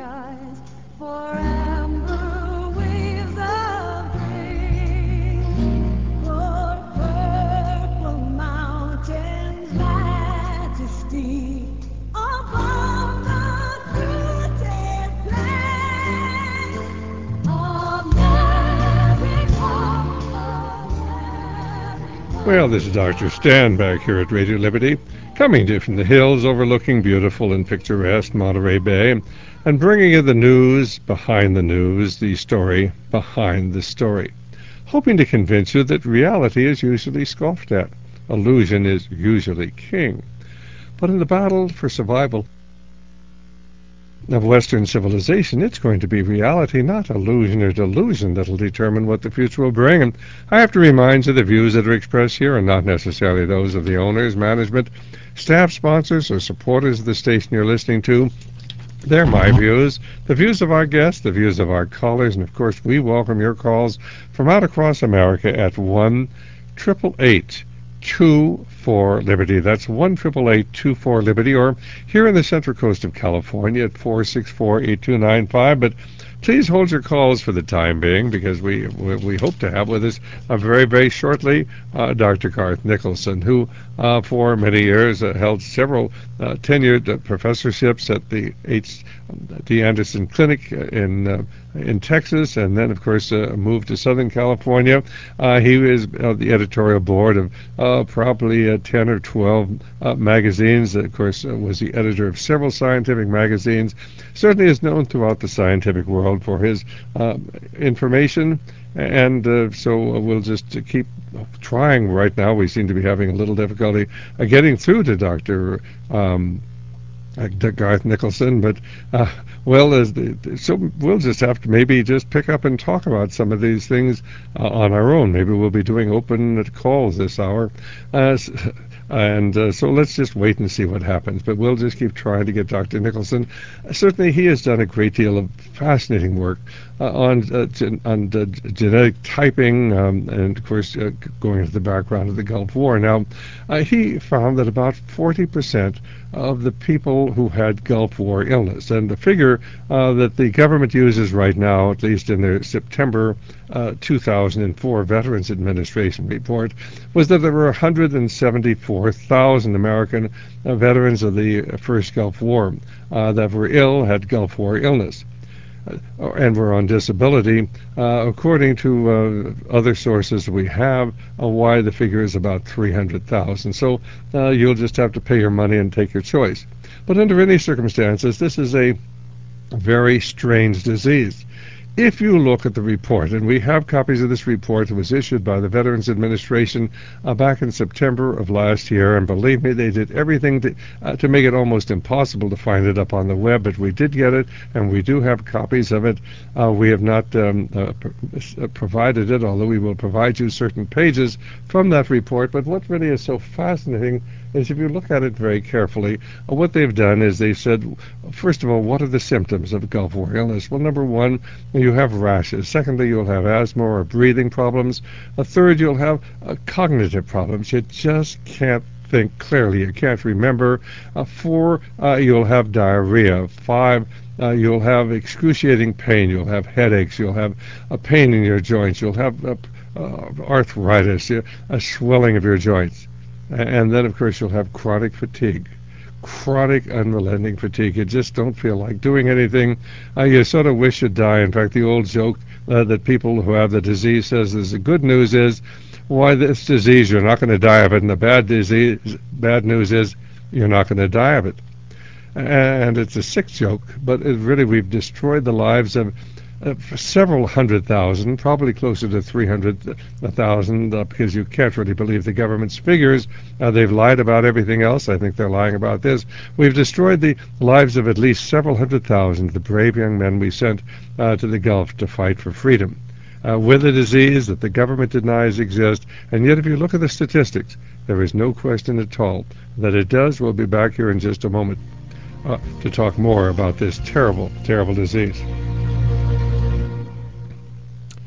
skies for amber waves of green, for purple mountains, majesty above the fruited plain. Well, this is Dr. Stan back here at Radio Liberty, coming to you from the hills overlooking beautiful and picturesque Monterey Bay, and bringing you the news behind the news, the story behind the story, hoping to convince you that reality is usually scoffed at. Illusion is usually king. But in the battle for survival of Western civilization, it's going to be reality, not illusion or delusion, that'll determine what the future will bring. And I have to remind you the views that are expressed here are not necessarily those of the owners, management, staff, sponsors, or supporters of the station you're listening to. They're my views, the views of our guests, the views of our callers, and of course we welcome your calls from out across America at 1-888-24-LIBERTY. That's 1-888-24-LIBERTY, or here in the Central Coast of California at 464-8295. But please hold your calls for the time being, because we hope to have with us very, very shortly Dr. Garth Nicholson, who for many years held several tenured professorships at the H.D. Anderson Clinic in Texas, and then, of course, moved to Southern California. He is the editorial board of probably 10 or 12 magazines. Of course, was the editor of several scientific magazines. Certainly is known throughout the scientific world for his information, and so we'll just keep trying. Right now, we seem to be having a little difficulty getting through to Dr. Garth Nicholson, but so we'll just have to maybe just pick up and talk about some of these things on our own. Maybe we'll be doing open calls this hour, so let's just wait and see what happens. But we'll just keep trying to get Dr. Nicholson. Certainly, he has done a great deal of fascinating work on genetic typing, and of course going into the background of the Gulf War. Now, he found that about 40% of the people who had Gulf War illness, and the figure that the government uses right now, at least in their September 2004 Veterans Administration report, was that there were 174,000 American veterans of the first Gulf War that were ill, had Gulf War illness, and were on disability. According to other sources we have, why the figure is about 300,000. So you'll just have to pay your money and take your choice. But under any circumstances, this is a very strange disease. If you look at the report, and we have copies of this report that was issued by the Veterans Administration back in September of last year, and believe me, they did everything to make it almost impossible to find it up on the web, but we did get it, and we do have copies of it. We have not provided it, although we will provide you certain pages from that report. But what really is so fascinating is, if you look at it very carefully, what they've done is they've said, first of all, what are the symptoms of Gulf War illness? Well, number one, you have rashes. Secondly, you'll have asthma or breathing problems. Third, you'll have cognitive problems. You just can't think clearly. You can't remember. 4, you'll have diarrhea. 5, you'll have excruciating pain. You'll have headaches. You'll have a pain in your joints. You'll have arthritis, a swelling of your joints. And then, of course, you'll have chronic fatigue. Chronic, unrelenting fatigue. You just don't feel like doing anything. You sort of wish you'd die. In fact, the old joke that people who have the disease says is, the good news is, why this disease, you're not going to die of it, and the bad news is, you're not going to die of it. And it's a sick joke, but really we've destroyed the lives of several 100,000, probably closer to 300,000, because you can't really believe the government's figures. They've lied about everything else. I think they're lying about this. We've destroyed the lives of at least several 100,000, the brave young men we sent to the Gulf to fight for freedom, with a disease that the government denies exists. And yet, if you look at the statistics, there is no question at all that it does. We'll be back here in just a moment to talk more about this terrible, terrible disease.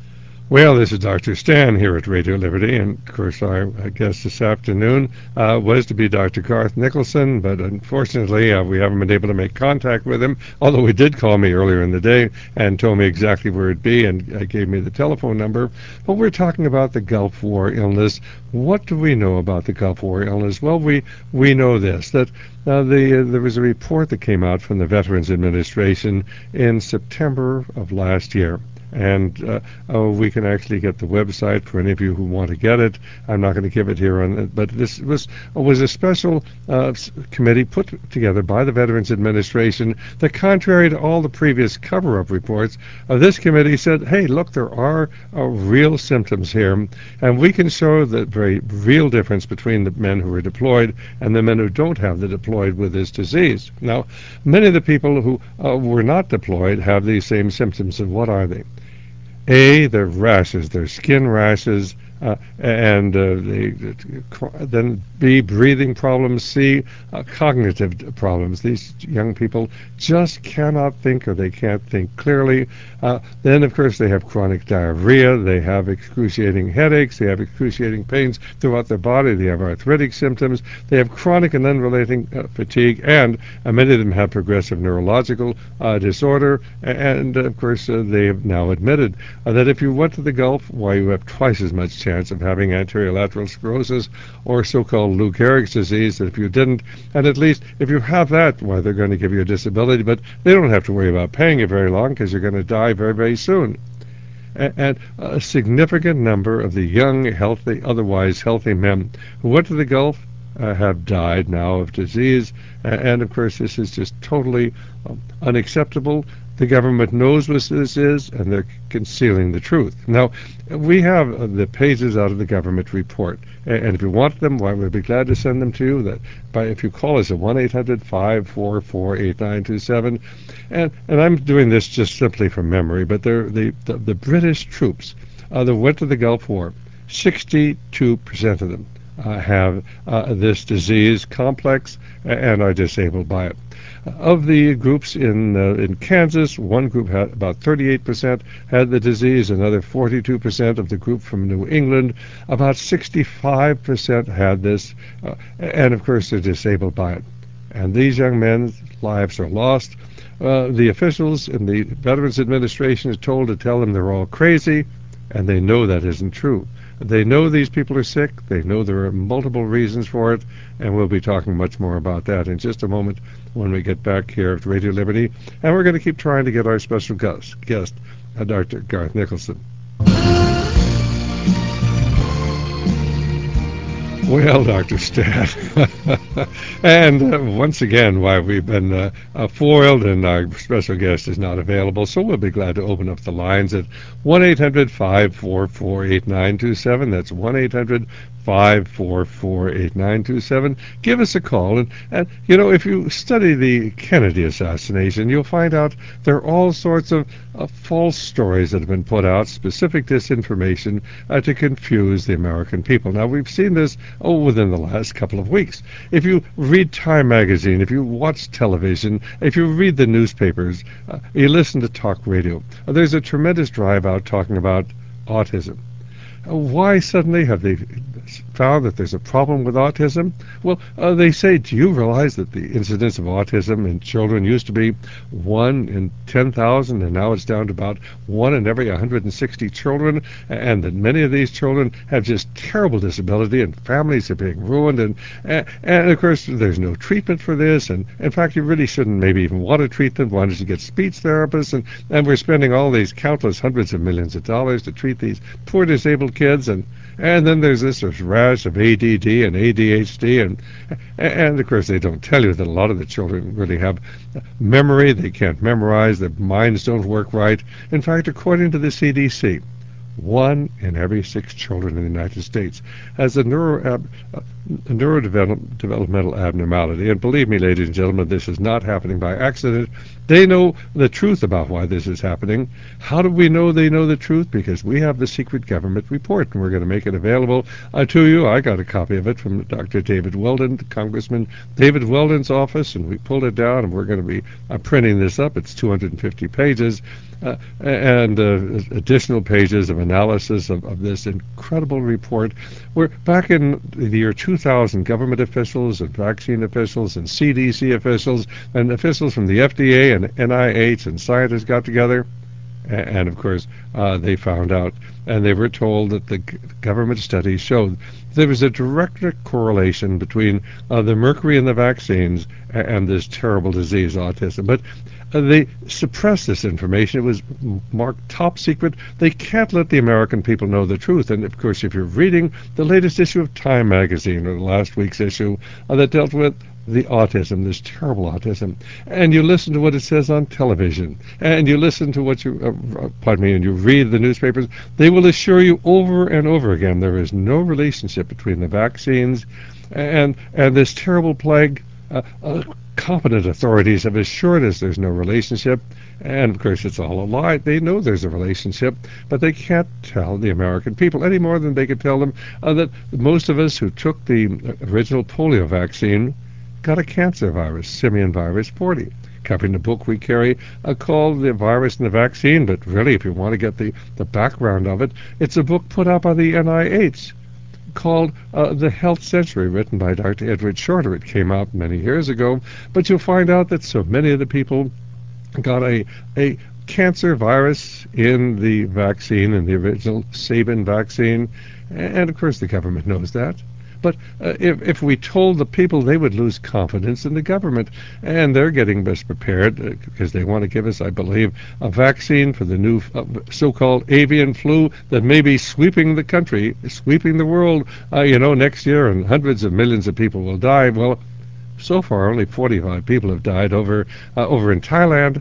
Well, this is Dr. Stan here at Radio Liberty, and of course our guest this afternoon was to be Dr. Garth Nicholson, but unfortunately we haven't been able to make contact with him, although he did call me earlier in the day and told me exactly where it'd be and gave me the telephone number. But we're talking about the Gulf War illness. What do we know about the Gulf War illness? Well, we know this, that there was a report that came out from the Veterans Administration in September of last year. And we can actually get the website for any of you who want to get it. I'm not going to give it here on it, but this was a special committee put together by the Veterans Administration that, contrary to all the previous cover-up reports, this committee said, hey, look, there are real symptoms here, and we can show the very real difference between the men who are deployed and the men who don't have the deployed with this disease. Now, many of the people who were not deployed have these same symptoms, and what are they? A, they're rashes, they're skin rashes, and then B, breathing problems, C, cognitive problems. These young people just cannot think, or they can't think clearly. Then, of course, they have chronic diarrhea, they have excruciating headaches, they have excruciating pains throughout their body, they have arthritic symptoms, they have chronic and unrelenting fatigue, and many of them have progressive neurological disorder, and, of course, they have now admitted that if you went to the Gulf, why, you have twice as much chance of having anterior lateral sclerosis or so-called Lou Gehrig's disease than if you didn't. And at least if you have that, why, they're going to give you a disability, but they don't have to worry about paying you very long because you're going to die very, very soon. And a significant number of the young, healthy, otherwise healthy men who went to the Gulf have died now of disease. And of course, this is just totally unacceptable. The government knows what this is, and they're concealing the truth. Now, we have the pages out of the government report, and if you want them, why, we'd be glad to send them to you. If you call us at 1-800-544-8927, and I'm doing this just simply from memory, but they're the British troops that went to the Gulf War, 62% of them have this disease complex and are disabled by it. Of the groups in Kansas, one group had about 38% had the disease, another 42% of the group from New England, about 65% had this, and of course they're disabled by it. And these young men's lives are lost. The officials in the Veterans Administration are told to tell them they're all crazy, and they know that isn't true. They know these people are sick. They know there are multiple reasons for it, and we'll be talking much more about that in just a moment when we get back here at Radio Liberty. And we're going to keep trying to get our special guest, Dr. Garth Nicholson. Well, Dr. Stan, and once again, why, we've been foiled and our special guest is not available, so we'll be glad to open up the lines at 1-800-544-8927. That's 1-800-544-8927. Give us a call, and if you study the Kennedy assassination, you'll find out there are all sorts of false stories that have been put out, specific disinformation to confuse the American people. Now, we've seen this within the last couple of weeks. If you read Time magazine, if you watch television, if you read the newspapers, you listen to talk radio, there's a tremendous drive out talking about autism. Why suddenly have they found that there's a problem with autism? Well, they say, do you realize that the incidence of autism in children used to be 1 in 10,000, and now it's down to about 1 in every 160 children, and that many of these children have just terrible disability, and families are being ruined, and of course, there's no treatment for this, and in fact, you really shouldn't maybe even want to treat them. Why don't you get speech therapists? And we're spending all these countless hundreds of millions of dollars to treat these poor disabled kids, and then there's this rash of ADD and ADHD, and of course they don't tell you that a lot of the children really have memory. They can't memorize. Their minds don't work right. In fact, according to the CDC, 1 in every 6 children in the United States has a neurodevelopmental abnormality. And believe me, ladies and gentlemen, this is not happening by accident. They know the truth about why this is happening. How do we know they know the truth? Because we have the secret government report, and we're going to make it available to you. I got a copy of it from Dr. David Weldon, Congressman David Weldon's office, and we pulled it down, and we're going to be printing this up. It's 250 pages. And additional pages of analysis of this incredible report where back in the year 2000, government officials and vaccine officials and CDC officials and officials from the FDA and NIH and scientists got together. And of course, they found out, and they were told that the government studies showed there was a direct correlation between the mercury in the vaccines and this terrible disease, autism. But they suppressed this information. It was marked top secret. They can't let the American people know the truth. And of course, if you're reading the latest issue of Time magazine, or the last week's issue that dealt with the autism, this terrible autism, and you listen to what it says on television, and you listen to what and you read the newspapers, they will assure you over and over again there is no relationship between the vaccines and this terrible plague. Competent authorities have assured us there's no relationship, and of course it's all a lie. They know there's a relationship, but they can't tell the American people any more than they could tell them that most of us who took the original polio vaccine got a cancer virus, simian virus 40. Covering the book we carry called The Virus and the Vaccine, but really if you want to get the background of it, it's a book put out by the NIH called The Health Century, written by Dr. Edward Shorter. It came out many years ago, but you'll find out that so many of the people got a cancer virus in the vaccine, in the original Sabin vaccine, and of course the government knows that. But if we told the people, they would lose confidence in the government, and they're getting best prepared because they want to give us, I believe, a vaccine for the new so-called avian flu that may be sweeping the country, sweeping the world, next year, and hundreds of millions of people will die. Well, so far only 45 people have died over in Thailand,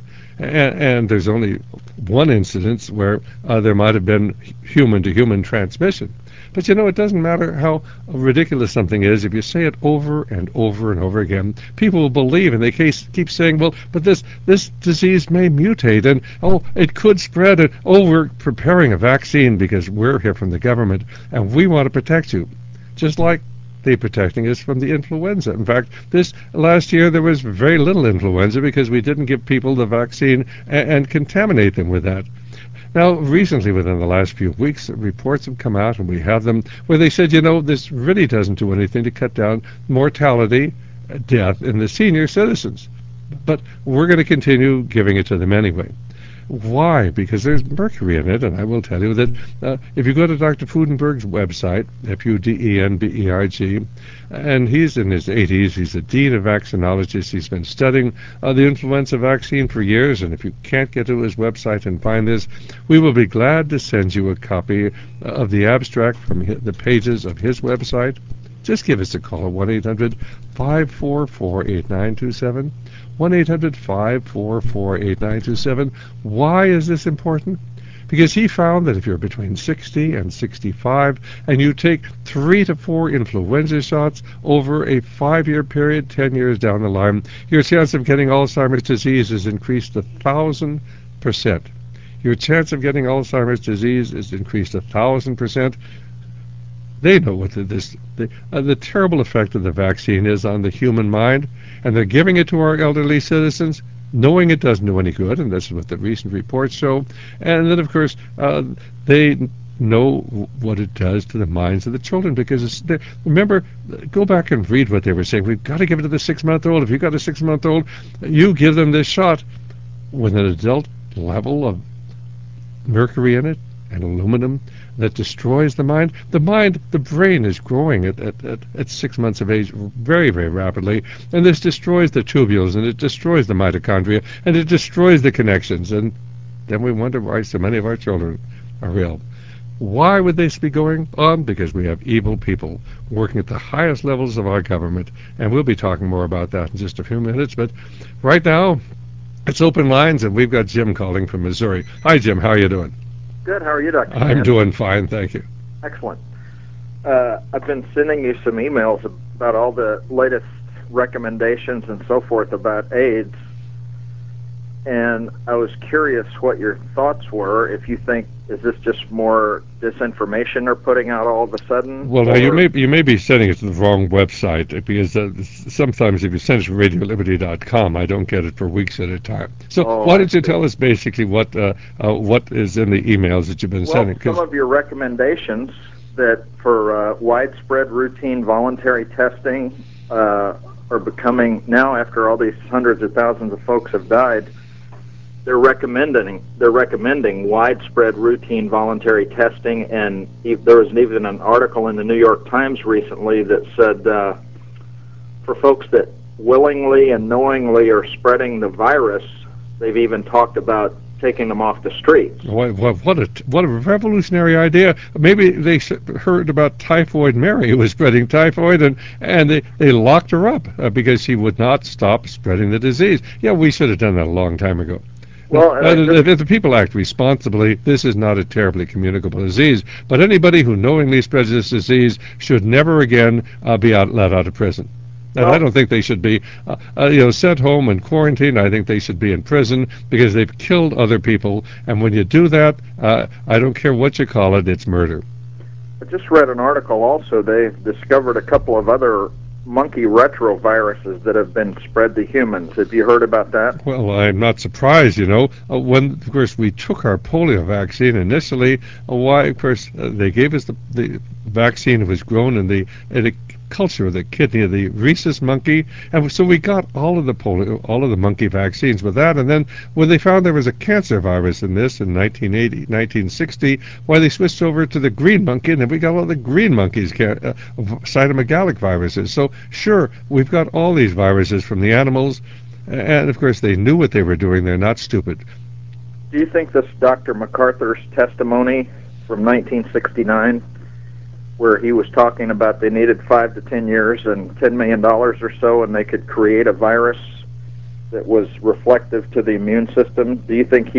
and there's only one incidence where there might have been human-to-human transmission. But it doesn't matter how ridiculous something is. If you say it over and over and over again, people will believe, and they keep saying, well, but this disease may mutate, and, it could spread, and, we're preparing a vaccine because we're here from the government, and we want to protect you. Just like they're protecting us from the influenza. In fact, this last year there was very little influenza because we didn't give people the vaccine and contaminate them with that. Now, recently, within the last few weeks, reports have come out, and we have them, where they said, this really doesn't do anything to cut down mortality, death in the senior citizens. But we're going to continue giving it to them anyway. Why? Because there's mercury in it, and I will tell you that if you go to Dr. Fudenberg's website, Fudenberg, and he's in his 80s, he's a dean of vaccinologists, he's been studying the influenza vaccine for years, and if you can't get to his website and find this, we will be glad to send you a copy of the abstract from the pages of his website. Just give us a call at 1-800-544-8927. 1-800-544-8927. Why is this important? Because he found that if you're between 60 and 65 and you take 3 to 4 influenza shots over a 5-year period, 10 years down the line, your chance of getting Alzheimer's disease is increased 1,000%. Your chance of getting Alzheimer's disease is increased 1,000%. They know what the terrible effect of the vaccine is on the human mind, and they're giving it to our elderly citizens, knowing it doesn't do any good, and this is what the recent reports show. And then, of course, they know what it does to the minds of the children, because remember, go back and read what they were saying. We've got to give it to the 6-month-old. If you've got a 6-month-old, you give them this shot with an adult level of mercury in it and aluminum that destroys the mind. The brain is growing at 6 months of age very, very rapidly, and this destroys the tubules, and it destroys the mitochondria, and it destroys the connections, and then we wonder why so many of our children are ill. Why would this be going on? Because we have evil people working at the highest levels of our government, and we'll be talking more about that in just a few minutes, but right now, it's open lines, and we've got Jim calling from Missouri. Hi, Jim. How are you doing? Good. How are you, Dr. I'm doing fine, thank you. Excellent. I've been sending you some emails about all the latest recommendations and so forth about AIDS. and I was curious what your thoughts were. If you think, is this just more disinformation they're putting out all of a sudden? Well, now you may be sending it to the wrong website, because sometimes if you send it to RadioLiberty.com, I don't get it for weeks at a time. So why don't you tell us basically what is in the emails that you've been sending? Some of your recommendations that for widespread routine voluntary testing are becoming, now after all these hundreds of thousands of folks have died, they're recommending widespread routine voluntary testing, and there was even an article in the New York Times recently that said for folks that willingly and knowingly are spreading the virus, they've even talked about taking them off the streets. What a revolutionary idea! Maybe they heard about Typhoid Mary, who was spreading typhoid, and they locked her up because she would not stop spreading the disease. Yeah, we should have done that a long time ago. Well, if the people act responsibly, this is not a terribly communicable disease. But anybody who knowingly spreads this disease should never again be let out of prison. And I don't think they should be, sent home and quarantined. I think they should be in prison because they've killed other people. And when you do that, I don't care what you call it, it's murder. I just read an article also. They've discovered a couple of other monkey retroviruses that have been spread to humans. Have you heard about that? Well, I'm not surprised, when, of course, we took our polio vaccine initially, they gave us the vaccine that was grown in the culture of the kidney of the rhesus monkey, and so we got all of the monkey vaccines with that. And then when they found there was a cancer virus in this in 1960, they switched over to the green monkey, and then we got all the green monkeys cytomegalic viruses. So sure, we've got all these viruses from the animals, and of course they knew what they were doing. They're not stupid. Do you think this Dr. MacArthur's testimony from 1969, where he was talking about they needed 5 to 10 years and $10 million or so, and they could create a virus that was reflective to the immune system, do you think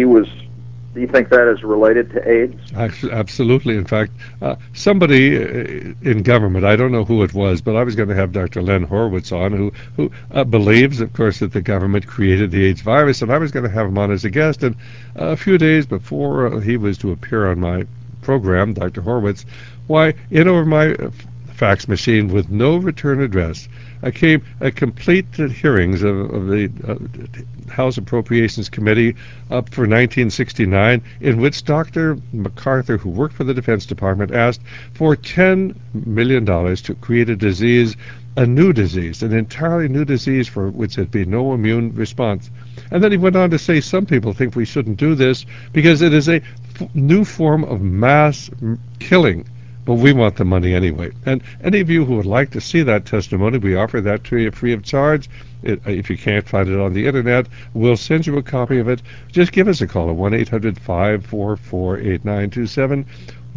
that is related to AIDS? Absolutely. In fact, somebody in government, I don't know who it was, but I was going to have Dr. Len Horowitz on, who believes, of course, that the government created the AIDS virus, and I was going to have him on as a guest. And a few days before he was to appear on my program, Dr. Horowitz, in over my fax machine with no return address, came a complete hearings of the House Appropriations Committee up for 1969, in which Dr. MacArthur, who worked for the Defense Department, asked for $10 million to create a new disease, an entirely new disease for which there'd be no immune response. And then he went on to say some people think we shouldn't do this because it is a new form of mass killing. But we want the money anyway. And any of you who would like to see that testimony, we offer that to you free of charge. If you can't find it on the internet, we'll send you a copy of it. Just give us a call at 1-800-544-8927,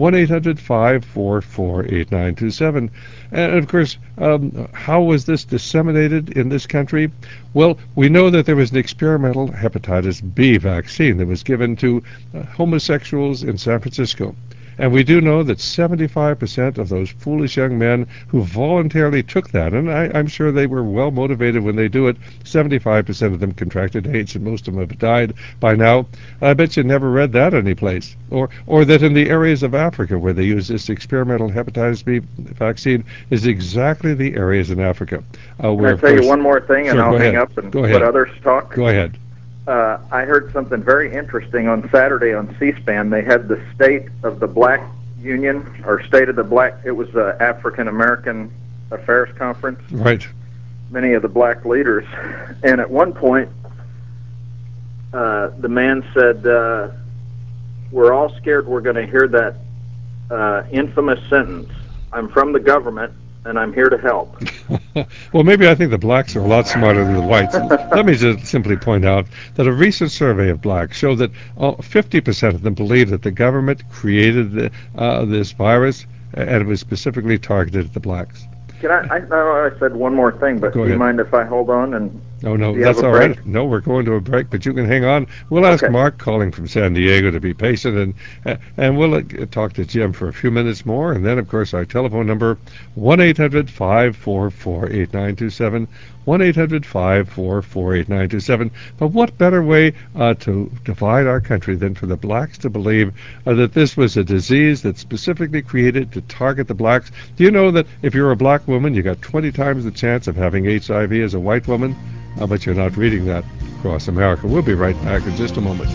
1-800-544-8927. And, of course, how was this disseminated in this country? Well, we know that there was an experimental hepatitis B vaccine that was given to homosexuals in San Francisco. And we do know that 75% of those foolish young men who voluntarily took that, and I'm sure they were well motivated when they do it, 75% of them contracted AIDS, and most of them have died by now. I bet you never read that anyplace. Or that in the areas of Africa where they use this experimental hepatitis B vaccine is exactly the areas in Africa. Can I tell you one more thing, and I'll hang up and let others talk? Go ahead. I heard something very interesting on Saturday on C-SPAN. They had the State of the Black Union, or State of the Black, it was the African American Affairs Conference. Right. Many of the black leaders. And at one point, the man said, we're all scared we're going to hear that infamous sentence, I'm from the government, and I'm here to help. Well, maybe I think the blacks are a lot smarter than the whites. Let me just simply point out that a recent survey of blacks showed that 50% of them believe that the government created this virus, and it was specifically targeted at the blacks. I know I said one more thing, but do you mind if I hold on and Oh, no, Do you have that's a all break? right. No, we're going to a break, but you can hang on. We'll ask Okay. Mark calling from San Diego to be patient, and we'll talk to Jim for a few minutes more. And then, of course, our telephone number, 1-800-544-8927, 1-800-544-8927. But what better way to divide our country than for the blacks to believe that this was a disease that's specifically created to target the blacks? Do you know that if you're a black woman, you got 20 times the chance of having HIV as a white woman? But you're not reading that across America. We'll be right back in just a moment.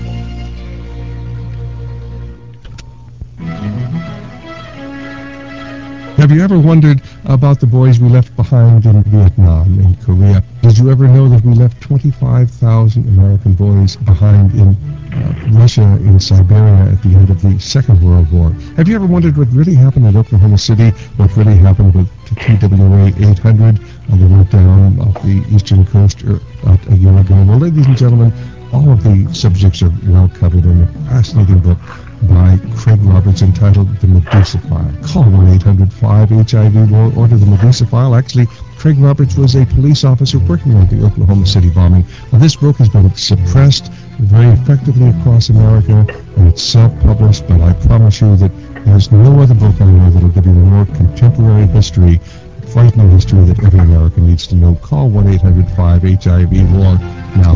Have you ever wondered about the boys we left behind in Vietnam and Korea? Did you ever know that we left 25,000 American boys behind in Russia, in Siberia at the end of the Second World War? Have you ever wondered what really happened in Oklahoma City, what really happened with TWA 800 that went down off the eastern coast a year ago? Well, ladies and gentlemen, all of the subjects are well covered in a fascinating book by Craig Roberts entitled The Medusa File. Call 1-800-5-HIV or order The Medusa File. Actually, Craig Roberts was a police officer working on the Oklahoma City bombing. Now, this book has been suppressed very effectively across America, and it's self-published, but I promise you that there's no other book on there that will give you more contemporary history, frightening history that every American needs to know. Call 1-800-5-HIV-WAR now.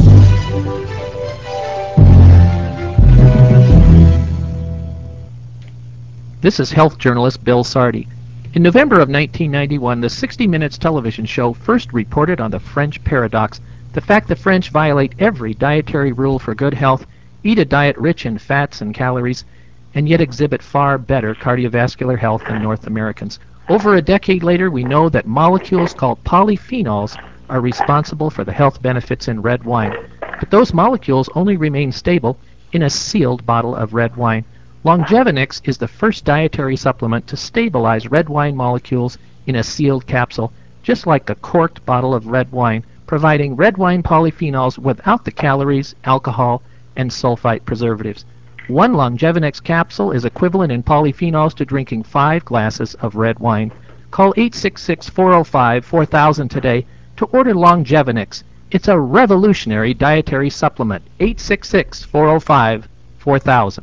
This is health journalist Bill Sardi. In November of 1991, the 60 Minutes television show first reported on the French paradox, the fact the French violate every dietary rule for good health, eat a diet rich in fats and calories, and yet exhibit far better cardiovascular health than North Americans. Over a decade later, we know that molecules called polyphenols are responsible for the health benefits in red wine. But those molecules only remain stable in a sealed bottle of red wine. Longevinix is the first dietary supplement to stabilize red wine molecules in a sealed capsule, just like a corked bottle of red wine, providing red wine polyphenols without the calories, alcohol, and sulfite preservatives. One Longevinix capsule is equivalent in polyphenols to drinking 5 glasses of red wine. Call 866-405-4000 today to order Longevinix. It's a revolutionary dietary supplement. 866-405-4000.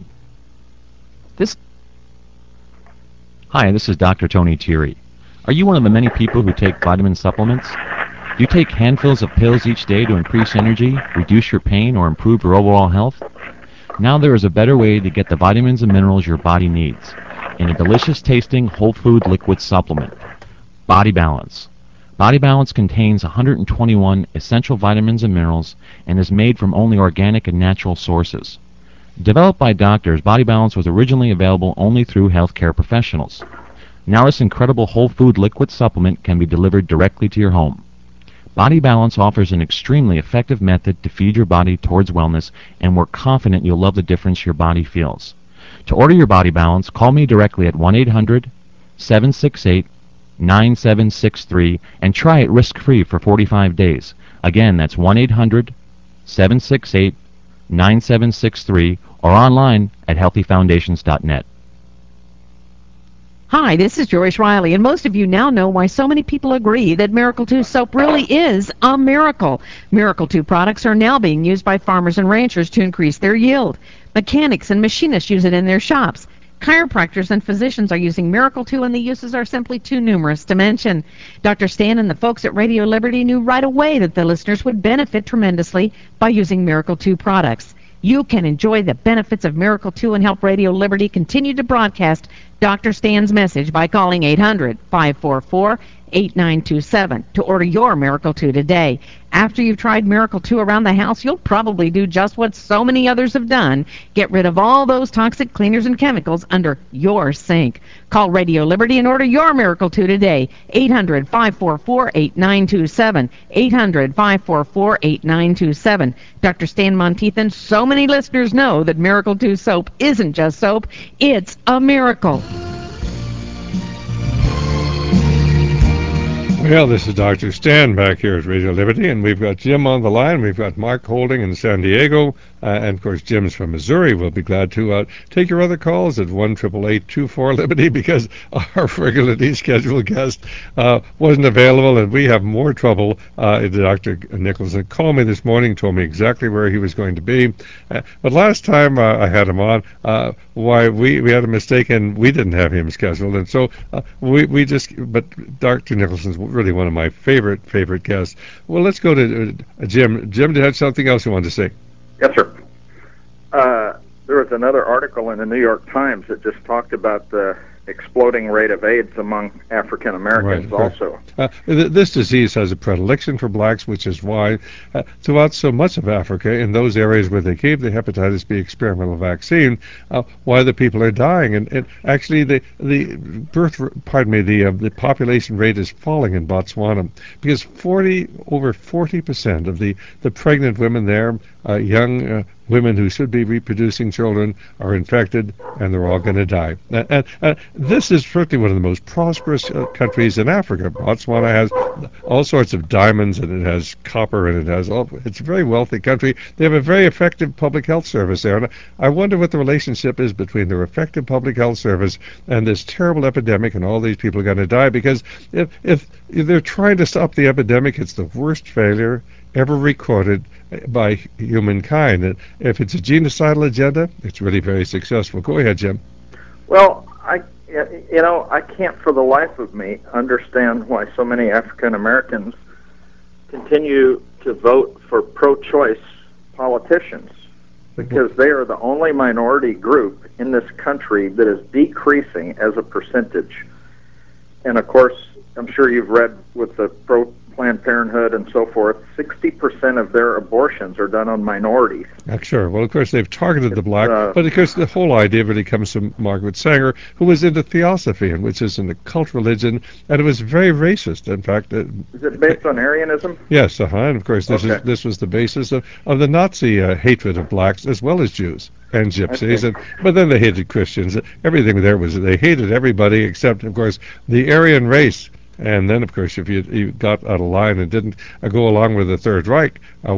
Hi, this is Dr. Tony Thierry. Are you one of the many people who take vitamin supplements? Do you take handfuls of pills each day to increase energy, reduce your pain, or improve your overall health? Now there is a better way to get the vitamins and minerals your body needs in a delicious-tasting whole food liquid supplement. Body Balance. Body Balance contains 121 essential vitamins and minerals and is made from only organic and natural sources. Developed by doctors, Body Balance was originally available only through healthcare professionals. Now this incredible whole food liquid supplement can be delivered directly to your home. Body Balance offers an extremely effective method to feed your body towards wellness, and we're confident you'll love the difference your body feels. To order your Body Balance, call me directly at 1-800-768-9763 and try it risk-free for 45 days. Again, that's 1-800-768-9763 or online at healthyfoundations.net. Hi, this is Joyce Riley, and most of you now know why so many people agree that Miracle 2 soap really is a miracle. Miracle 2 products are now being used by farmers and ranchers to increase their yield. Mechanics and machinists use it in their shops. Chiropractors and physicians are using Miracle 2, and the uses are simply too numerous to mention. Dr. Stan and the folks at Radio Liberty knew right away that the listeners would benefit tremendously by using Miracle 2 products. You can enjoy the benefits of Miracle 2 and help Radio Liberty continue to broadcast Dr. Stan's message by calling 800-544-8927 to order your Miracle 2 today. After you've tried Miracle 2 around the house, you'll probably do just what so many others have done. Get rid of all those toxic cleaners and chemicals under your sink. Call Radio Liberty and order your Miracle 2 today. 800-544-8927. 800-544-8927. Dr. Stan Monteith, so many listeners know that Miracle 2 soap isn't just soap, it's a miracle. Well, this is Dr. Stan back here at Radio Liberty, and we've got Jim on the line. We've got Mark Holding in San Diego. And of course, Jim's from Missouri. We'll be glad to take your other calls at 1-888-24-LIBERTY because our regularly scheduled guest wasn't available, and we have more trouble. Dr. Nicholson called me this morning, told me exactly where he was going to be. But last time I had him on, we had a mistake and we didn't have him scheduled, and so but Dr. Nicholson's really one of my favorite guests. Well, let's go to Jim. Jim, did you have something else you wanted to say? Yes, sir. There was another article in the New York Times that just talked about the exploding rate of AIDS among African Americans also. This disease has a predilection for blacks, which is why throughout so much of Africa, in those areas where they gave the hepatitis B experimental vaccine, why the people are dying. And actually the population rate is falling in Botswana because over 40% of the pregnant women there, young women who should be reproducing children, are infected, and they're all going to die. This is certainly one of the most prosperous countries in Africa. Botswana has all sorts of diamonds, and it has copper, and it's a very wealthy country. They have a very effective public health service there, and I wonder what the relationship is between their effective public health service and this terrible epidemic, and all these people are going to die, because if they're trying to stop the epidemic, it's the worst failure ever recorded by humankind. And if it's a genocidal agenda, it's really very successful. Go ahead, Jim. Well, I can't for the life of me understand why so many African Americans continue to vote for pro-choice politicians, because they are the only minority group in this country that is decreasing as a percentage. And of course, I'm sure you've read with the Planned Parenthood and so forth, 60% of their abortions are done on minorities. Sure. Well, of course, they've targeted the black, but of course the whole idea really comes from Margaret Sanger, who was into theosophy, and which is in a cult religion, and it was very racist. In fact, is it based on Aryanism? Yes, and of course this was the basis of the Nazi hatred of blacks as well as Jews and gypsies, but then they hated Christians. Everything there was, they hated everybody except, of course, the Aryan race. And then, of course, if you got out of line and didn't go along with the Third Reich, you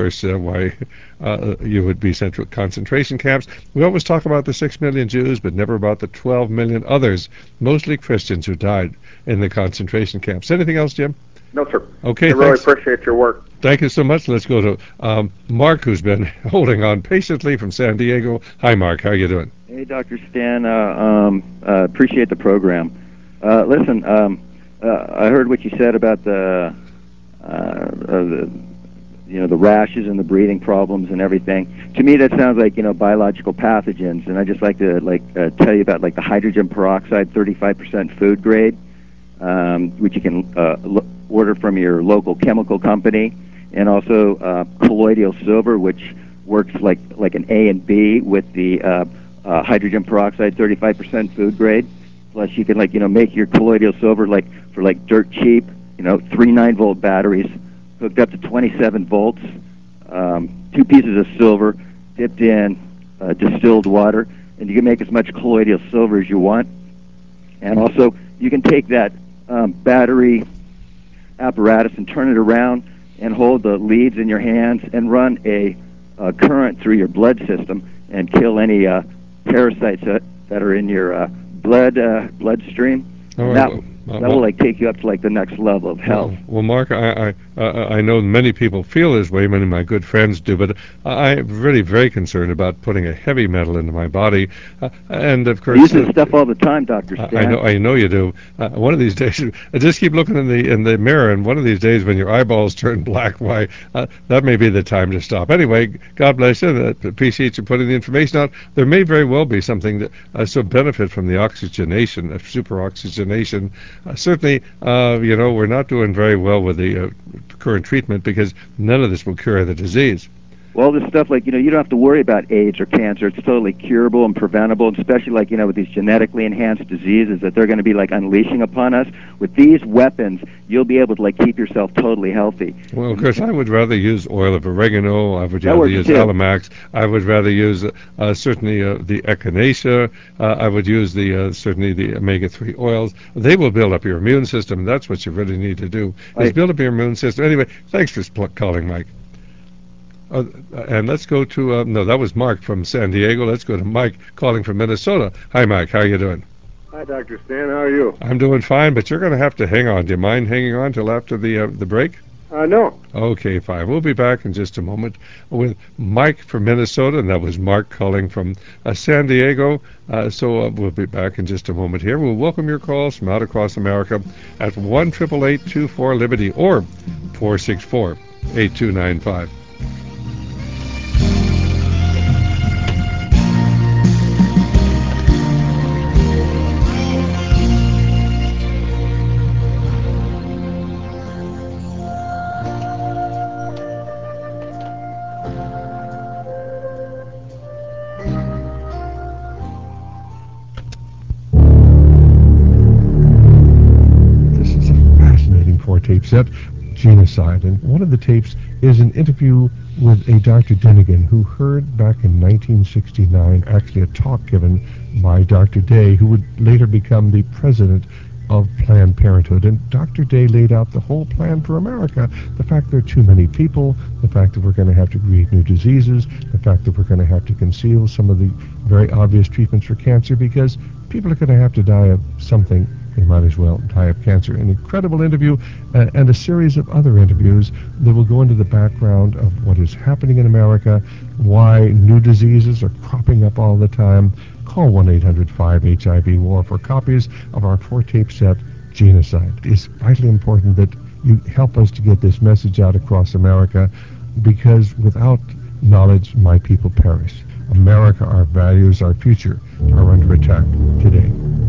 would be sent to concentration camps. We always talk about the 6 million Jews, but never about the 12 million others, mostly Christians, who died in the concentration camps. Anything else, Jim? No, sir. Okay, I really appreciate your work. Thank you so much. Let's go to Mark, who's been holding on patiently from San Diego. Hi, Mark. How are you doing? Hey, Dr. Stan. Appreciate the program. Listen, I heard what you said about the rashes and the breathing problems and everything. To me, that sounds like biological pathogens. And I just like to tell you about the hydrogen peroxide 35% food grade, which you can order from your local chemical company, and also colloidal silver, which works like an A and B with the hydrogen peroxide 35% food grade. Plus, you can make your colloidal silver for dirt cheap. 3 9-volt batteries hooked up to 27 volts. 2 pieces of silver dipped in distilled water, and you can make as much colloidal silver as you want. And also, you can take that battery apparatus and turn it around and hold the leads in your hands and run a current through your blood system and kill any parasites that are in your bloodstream. That will take you up to the next level of health. Well, Mark, I know many people feel this way. Many of my good friends do, but I'm really very concerned about putting a heavy metal into my body. And of course, I use this stuff all the time, Dr. Stan. I know you do. One of these days, just keep looking in the mirror, and one of these days, when your eyeballs turn black, that may be the time to stop. Anyway, God bless you. Appreciate you putting the information out. There may very well be something that benefit from the oxygenation, superoxygenation. Certainly, we're not doing very well with the current treatment because none of this will cure the disease. Well, this stuff you don't have to worry about AIDS or cancer. It's totally curable and preventable, and especially with these genetically enhanced diseases that they're going to be unleashing upon us. With these weapons, you'll be able to keep yourself totally healthy. Well, of course, I would rather use oil of oregano. I would rather use Alamax. I would rather use certainly the echinacea. I would use certainly the omega-3 oils. They will build up your immune system. That's what you really need to do, is build up your immune system. Anyway, thanks for calling, Mike. And let's go to, no, that was Mark from San Diego. Let's go to Mike calling from Minnesota. Hi, Mike. How are you doing? Hi, Dr. Stan. How are you? I'm doing fine, but you're going to have to hang on. Do you mind hanging on till after the break? No. Okay, fine. We'll be back in just a moment with Mike from Minnesota, and that was Mark calling from San Diego. So we'll be back in just a moment here. We'll welcome your calls from out across America at 1-888-24-LIBERTY or 464-8295. Tape set, Genocide, and one of the tapes is an interview with a Dr. Dinnigan who heard back in 1969 actually a talk given by Dr. Day, who would later become the president of Planned Parenthood. And Dr. Day laid out the whole plan for America, the fact there are too many people, the fact that we're going to have to create new diseases, the fact that we're going to have to conceal some of the very obvious treatments for cancer because people are going to have to die of something. They might as well die of cancer. An incredible interview and a series of other interviews that will go into the background of what is happening in America, why new diseases are cropping up all the time. Call 1-800-5-HIV-WAR for copies of our 4-tape set, Genocide. It's vitally important that you help us to get this message out across America because without knowledge, my people perish. America, our values, our future are under attack today.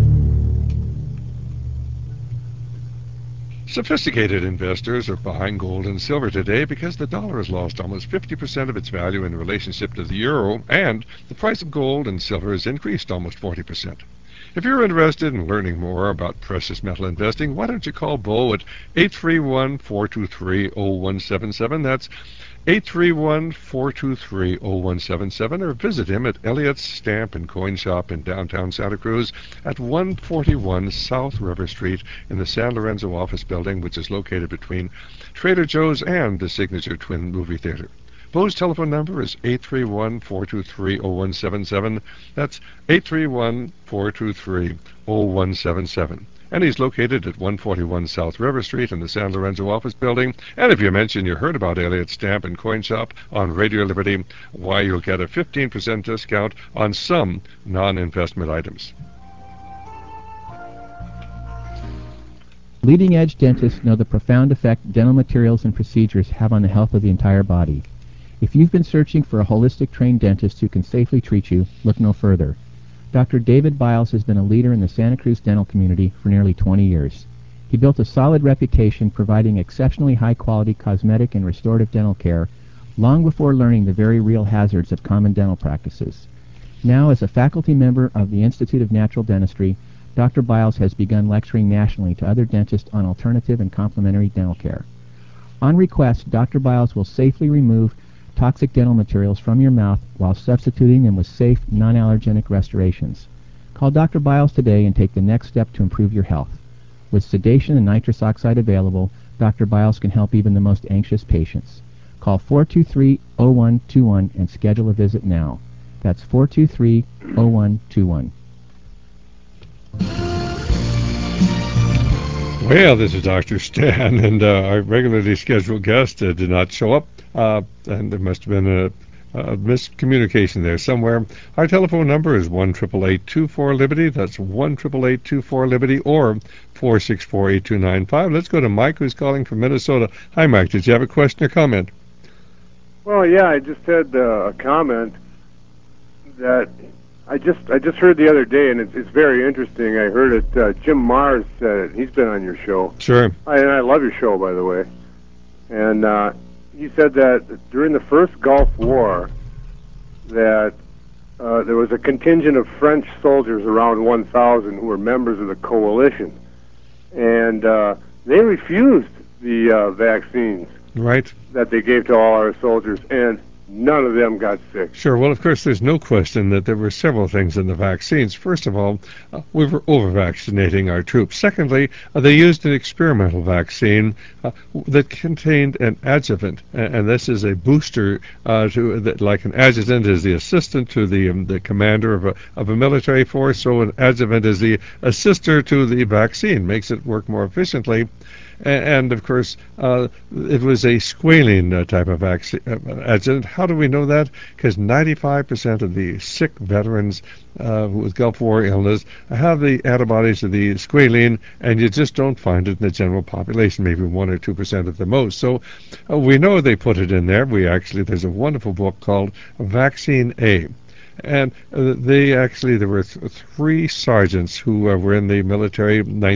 Sophisticated investors are buying gold and silver today because the dollar has lost almost 50% of its value in relationship to the euro, and the price of gold and silver has increased almost 40%. If you're interested in learning more about precious metal investing, why don't you call Bo at 831-423-0177. That's 831-423-0177, or visit him at Elliott's Stamp and Coin Shop in downtown Santa Cruz at 141 South River Street in the San Lorenzo office building, which is located between Trader Joe's and the Signature Twin Movie Theater. Bo's telephone number is 831-423-0177. That's 831-423-0177. And he's located at 141 South River Street in the San Lorenzo office building. And if you mention you heard about Elliott Stamp and Coin Shop on Radio Liberty, why, you'll get a 15% discount on some non-investment items. Leading-edge dentists know the profound effect dental materials and procedures have on the health of the entire body. If you've been searching for a holistic trained dentist who can safely treat you, look no further. Dr. David Biles has been a leader in the Santa Cruz dental community for nearly 20 years. He built a solid reputation providing exceptionally high-quality cosmetic and restorative dental care long before learning the very real hazards of common dental practices. Now, as a faculty member of the Institute of Natural Dentistry, Dr. Biles has begun lecturing nationally to other dentists on alternative and complementary dental care. On request, Dr. Biles will safely remove toxic dental materials from your mouth while substituting them with safe, non-allergenic restorations. Call Dr. Biles today and take the next step to improve your health. With sedation and nitrous oxide available, Dr. Biles can help even the most anxious patients. Call 423-0121 and schedule a visit now. That's 423-0121. Well, this is Dr. Stan, and our regularly scheduled guest did not show up, and there must have been a miscommunication there somewhere. Our telephone number is 1-888-24-LIBERTY. That's 1-888-24-LIBERTY or 464-8295. Let's go to Mike, who's calling from Minnesota. Hi, Mike. Did you have a question or comment? Well, yeah, I just had a comment that I just heard the other day, and it's very interesting. I heard it. Jim Mars said it. He's been on your show. Sure. And I love your show, by the way. And he said that during the first Gulf War, that there was a contingent of French soldiers, around 1,000, who were members of the coalition, and they refused the vaccines right. that they gave to all our soldiers, and none of them got sick. Sure. Well, of course, there's no question that there were several things in the vaccines. First of all, we were over-vaccinating our troops. Secondly, they used an experimental vaccine that contained an adjuvant, and this is a booster like an adjutant is the assistant to the commander of a military force, so an adjuvant is the assister to the vaccine, makes it work more efficiently. And of course, it was a squalene type of adjuvant. How do we know that? Because 95% of the sick veterans with Gulf War illness have the antibodies to the squalene, and you just don't find it in the general population, maybe 1 or 2% at the most. So we know they put it in there. There's a wonderful book called Vaccine A. And there were three sergeants who were in the military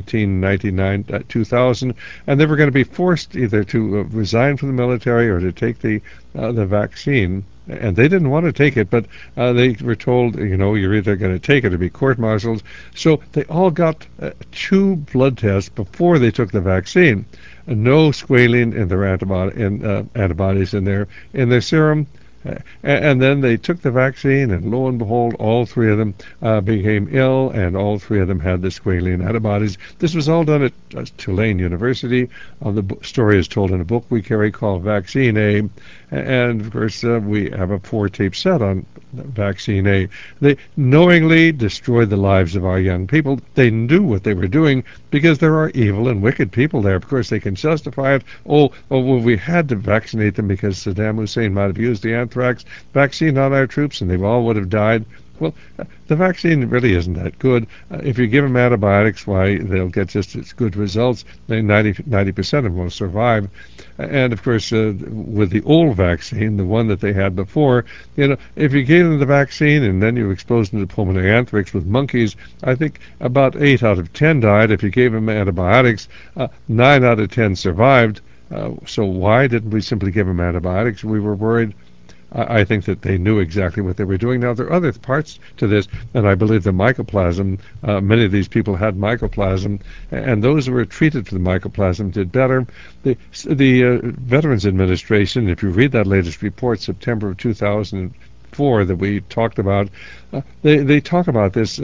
1999, 2000, and they were going to be forced either to resign from the military or to take the vaccine. And they didn't want to take it, but they were told, you're either going to take it or be court-martialed. So they all got 2 blood tests before they took the vaccine. No squalene in their antibodies in their serum. And then they took the vaccine, and lo and behold, all 3 of them became ill, and all 3 of them had the squalene antibodies. This was all done at Tulane University. The story is told in a book we carry called Vaccine A, and of course we have a 4-tape set on Vaccine A. They knowingly destroyed the lives of our young people. They knew what they were doing because there are evil and wicked people there. Of course, they can justify it. Well, we had to vaccinate them because Saddam Hussein might have used the anthrax vaccine on our troops, and they all would have died. Well, the vaccine really isn't that good. If you give them antibiotics, why, they'll get just as good results. 90% of them will survive. And, of course, with the old vaccine, the one that they had before, if you gave them the vaccine and then you exposed them to pulmonary anthrax with monkeys, I think about 8 out of 10 died. If you gave them antibiotics, 9 out of 10 survived. So why didn't we simply give them antibiotics? We were worried. I think that they knew exactly what they were doing. Now, there are other parts to this, and I believe the mycoplasma, many of these people had mycoplasma, and those who were treated for the mycoplasma did better. The Veterans Administration, if you read that latest report, September of 2004, that we talked about, they talk about this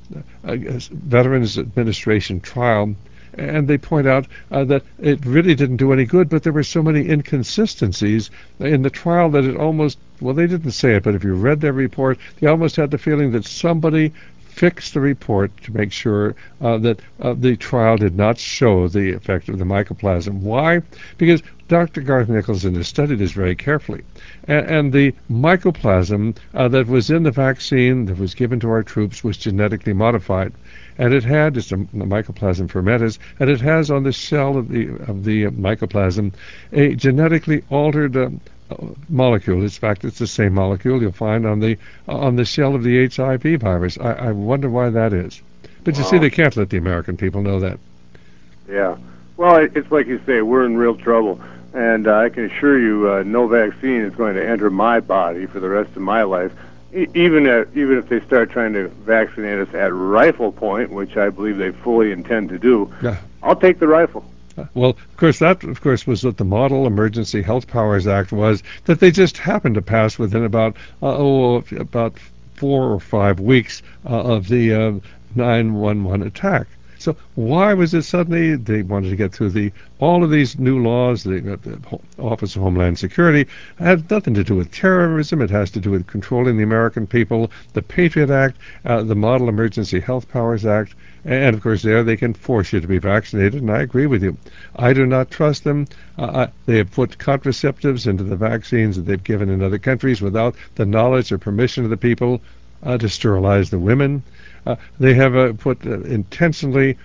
Veterans Administration trial, and they point out that it really didn't do any good, but there were so many inconsistencies in the trial that it almost, they didn't say it, but if you read their report, they almost had the feeling that somebody fixed the report to make sure that the trial did not show the effect of the mycoplasma. Why? Because Dr. Garth Nicholson has studied this very carefully. And the mycoplasma that was in the vaccine that was given to our troops was genetically modified. And it had, it's a Mycoplasma fermentis, and it has on the shell of the mycoplasma a genetically altered molecule. In fact, it's the same molecule you'll find on the shell of the HIV virus. I wonder why that is. But you see, they can't let the American people know that. Yeah. Well, it's like you say, we're in real trouble. And I can assure you, no vaccine is going to enter my body for the rest of my life. Even if they start trying to vaccinate us at rifle point, which I believe they fully intend to do, I'll take the rifle. Well, of course, that was what the Model Emergency Health Powers Act was, that they just happened to pass within about 4 or 5 weeks of the 9/11 attack. So why was it suddenly they wanted to get through all of these new laws? The Office of Homeland Security it had nothing to do with terrorism. It has to do with controlling the American people. The Patriot Act, the Model Emergency Health Powers Act, and of course there they can force you to be vaccinated. And I agree with you. I do not trust them. They have put contraceptives into the vaccines that they've given in other countries without the knowledge or permission of the people to sterilize the women. They have put intentionally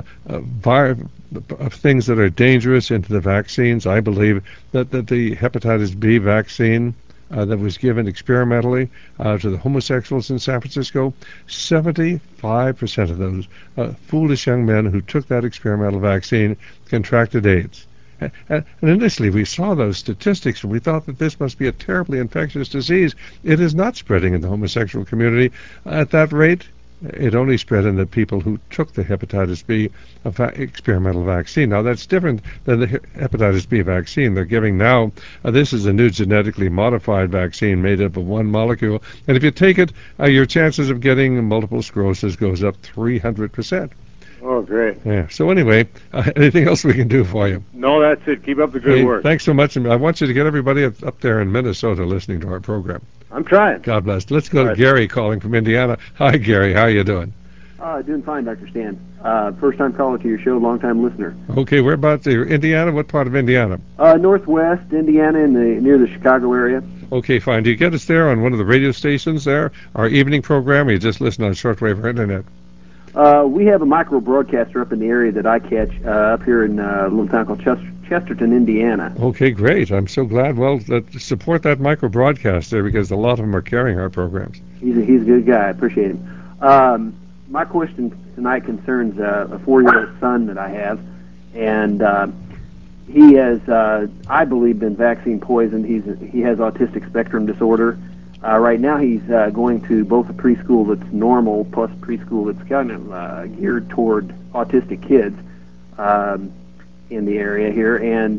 things that are dangerous into the vaccines. I believe that the hepatitis B vaccine that was given experimentally to the homosexuals in San Francisco, 75% of those foolish young men who took that experimental vaccine contracted AIDS. And initially we saw those statistics and we thought that this must be a terribly infectious disease. It is not spreading in the homosexual community at that rate. it only spread in the people who took the hepatitis B experimental vaccine. Now, that's different than the hepatitis B vaccine they're giving now. This is a new genetically modified vaccine made up of one molecule, and if you take it, your chances of getting multiple sclerosis goes up 300%. Oh, great. Yeah. So anyway, anything else we can do for you? No, that's it. Keep up the good work. Thanks so much, and I want you to get everybody up there in Minnesota listening to our program. I'm trying. God bless. Let's go to Gary calling from Indiana. Hi, Gary. How are you doing? Doing fine, Dr. Stan. First-time caller to your show, long-time listener. Okay, whereabouts? Indiana? What part of Indiana? Northwest Indiana, near the Chicago area. Okay, fine. Do you get us there on one of the radio stations there? Our evening program, or you just listen on shortwave or internet? We have a micro broadcaster up in the area that I catch up here in a little town called Chesterton, Indiana. Okay, great. I'm so glad. Well, support that micro broadcaster because a lot of them are carrying our programs. He's a good guy. I appreciate him. My question tonight concerns a 4-year-old son that I have, and he has, I believe, been vaccine poisoned. He has autistic spectrum disorder. Right now he's going to both a preschool that's normal plus preschool that's kind of geared toward autistic kids in the area here, and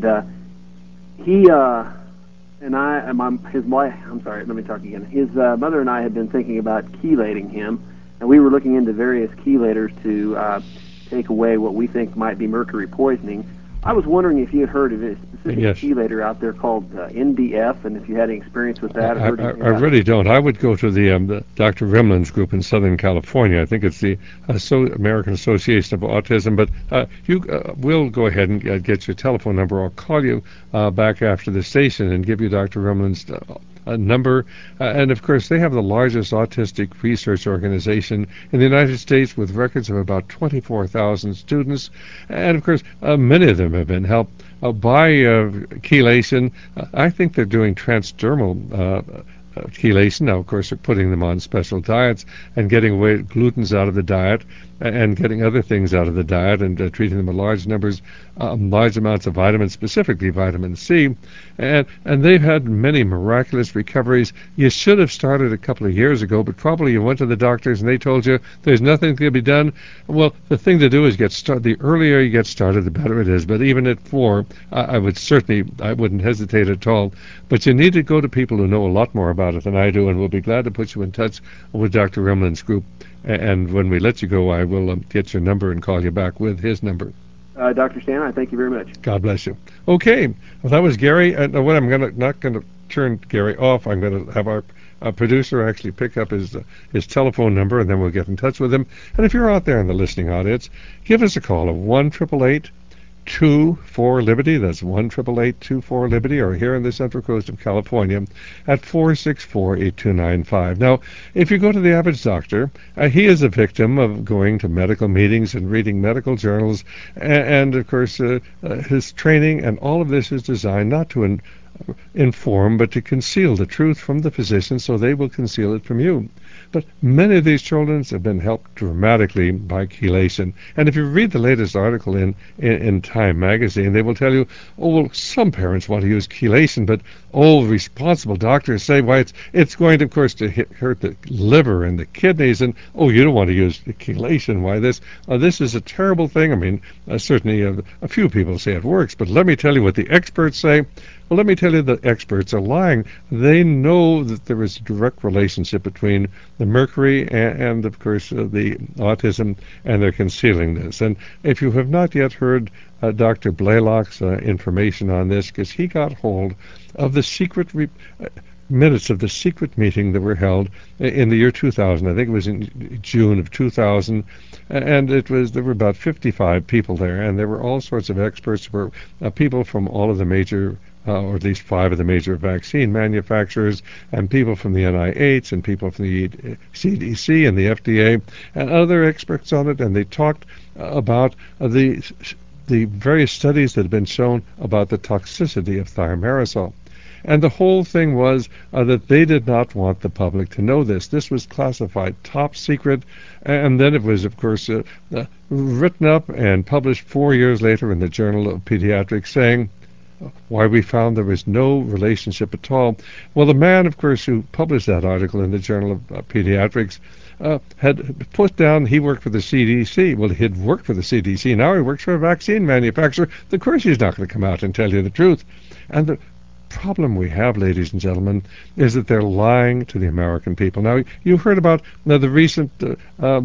he and his wife. I'm sorry, let me talk again. His mother and I have been thinking about chelating him, and we were looking into various chelators to take away what we think might be mercury poisoning. I was wondering if you had heard of a specific chelator out there called NDF, and if you had any experience with that. I really don't. I would go to the Dr. Rimland's group in Southern California. I think it's the American Association of Autism, but you will go ahead and get your telephone number. I'll call you back after the station and give you Dr. Rimland's number. And, of course, they have the largest autistic research organization in the United States with records of about 24,000 students. And, of course, many of them have been helped by chelation. I think they're doing transdermal chelation. Now, of course, they're putting them on special diets and getting away glutens out of the diet and getting other things out of the diet and treating them with large amounts of vitamins, specifically vitamin C. And they've had many miraculous recoveries. You should have started a couple of years ago, but probably you went to the doctors and they told you there's nothing that can be done. Well, the thing to do is get started. The earlier you get started, the better it is. But even at 4, I wouldn't hesitate at all. But you need to go to people who know a lot more about it than I do, and we'll be glad to put you in touch with Dr. Rimland's group. And when we let you go, I will get your number and call you back with his number. Dr. Stan, I thank you very much. God bless you. Okay, well, that was Gary. What I'm not going to turn Gary off. I'm going to have our producer actually pick up his telephone number, and then we'll get in touch with him. And if you're out there in the listening audience, give us a call of 1-888-24-LIBERTY. That's 1-888-24-LIBERTY, or here in the Central Coast of California at 464-8295. Now, if you go to the average doctor, he is a victim of going to medical meetings and reading medical journals, and of course, his training and all of this is designed not to inform, but to conceal the truth from the physician, so they will conceal it from you. But many of these children have been helped dramatically by chelation. And if you read the latest article in Time magazine, they will tell you, oh, well, some parents want to use chelation, but responsible doctors say, why, it's going to, of course, to hurt the liver and the kidneys, and, you don't want to use the chelation. Why, this is a terrible thing. I mean, certainly a few people say it works, but let me tell you what the experts say. Well, let me tell you, the experts are lying. They know that there is a direct relationship between the mercury and of course, the autism, and they're concealing this. And if you have not yet heard Dr. Blaylock's information on this, because he got hold of the secret minutes of the secret meeting that were held in the year 2000. I think it was in June of 2000, and there were about 55 people there, and there were all sorts of experts. Were people from all of the major or at least 5 of the major vaccine manufacturers, and people from the NIH, and people from the CDC and the FDA, and other experts on it, and they talked about the various studies that have been shown about the toxicity of thimerosal. And the whole thing was that they did not want the public to know this. This was classified top secret, and then it was, of course, written up and published 4 years later in the Journal of Pediatrics, saying, why we found there was no relationship at all. Well, the man, of course, who published that article in the Journal of Pediatrics had put down he worked for the CDC. Well, he'd worked for the CDC. Now he works for a vaccine manufacturer. Of course he's not going to come out and tell you the truth. And the problem we have, ladies and gentlemen, is that they're lying to the American people. Now, you heard about the recent the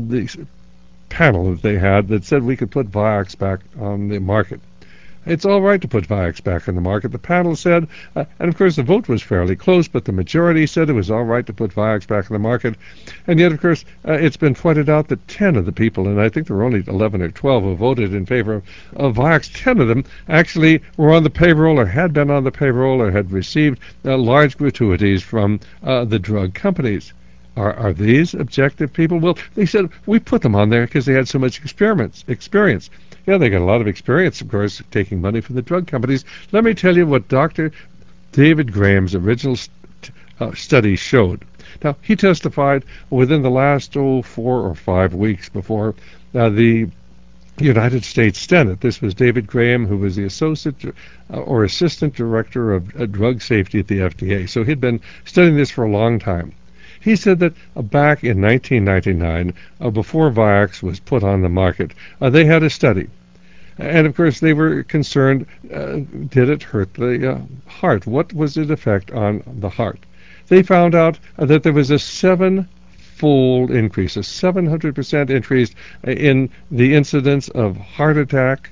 panel that they had that said we could put Vioxx back on the market. It's all right to put Vioxx back on the market. The panel said, and of course the vote was fairly close, but the majority said it was all right to put Vioxx back on the market. And yet, of course, it's been pointed out that 10 of the people, and I think there were only 11 or 12 who voted in favor of Vioxx, 10 of them actually were on the payroll or had been on the payroll or had received large gratuities from the drug companies. Are these objective people? Well, they said we put them on there because they had so much experience. Yeah, they got a lot of experience, of course, taking money from the drug companies. Let me tell you what Dr. David Graham's original study showed. Now, he testified within the last 4 or 5 weeks before the United States Senate. This was David Graham, who was the assistant director of drug safety at the FDA. So he'd been studying this for a long time. He said that back in 1999, before Vioxx was put on the market, they had a study. And, of course, they were concerned, did it hurt the heart? What was its effect on the heart? They found out that there was a 7-fold increase, a 700% increase in the incidence of heart attack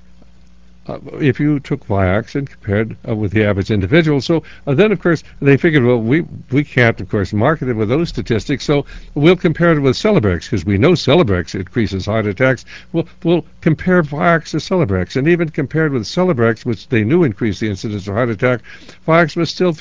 if you took Vioxx and compared with the average individual. So then, of course, they figured, well, we can't, of course, market it with those statistics, so we'll compare it with Celebrex, because we know Celebrex increases heart attacks. We'll compare Vioxx to Celebrex, and even compared with Celebrex, which they knew increased the incidence of heart attack, Vioxx was still